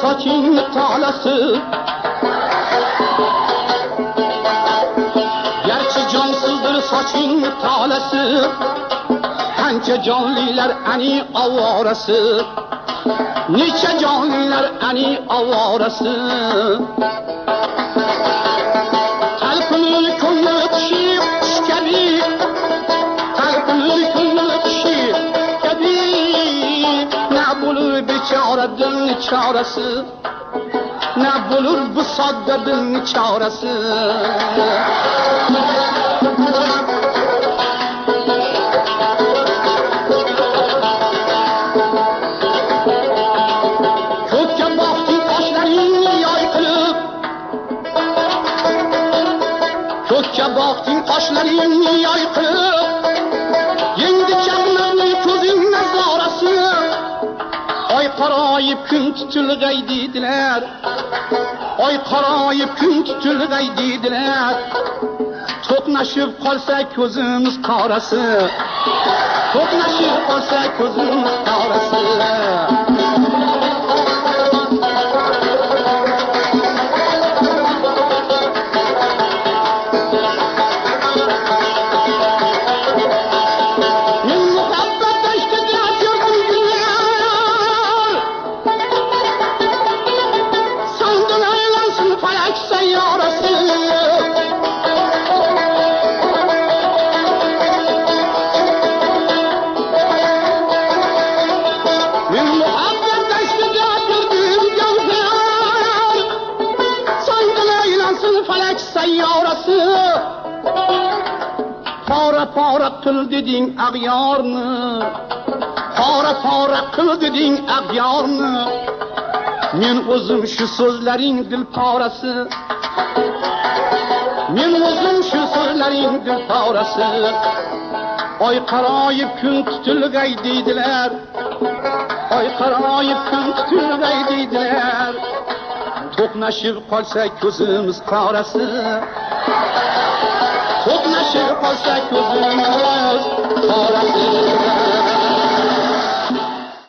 soching tolasi, garchi jonsizdir soching tolasi, qancha jonlilar ani ovorasi, necha jonlilar ani ovorasi. Talpinur ko'ngil kishi qush kabi, talpinur ko'ngil kishi kabi, na bo'lur bechora dilni chorasi, na bo'lur bu sodda dilni chorasi. Ko'kka boqding qoshlaringni yoyqib, yendi chaqnarning ko'zing nazorasi. Oy qarayib kun tutilg'ay deydilar, oy qarayib kun tutilg'ay deydilar. To'qnashib qolsa ko'zimiz qorasi, to'qnashib qolsa ko'zimiz qorasi. Pora qil deding ag'yorni, pora qil deding ag'yorni. Men o'zim shu so'zlaring dil porasi, men o'zim shu so'zlaring dil porasi. Oy qarayib kun tutilg'ay deydilar, oy qarayib kun tutilg'ay deydilar. To'qnashib qolsa ko'zimiz qorasi, to'qnashib qolsa ko'zimiz qorasi.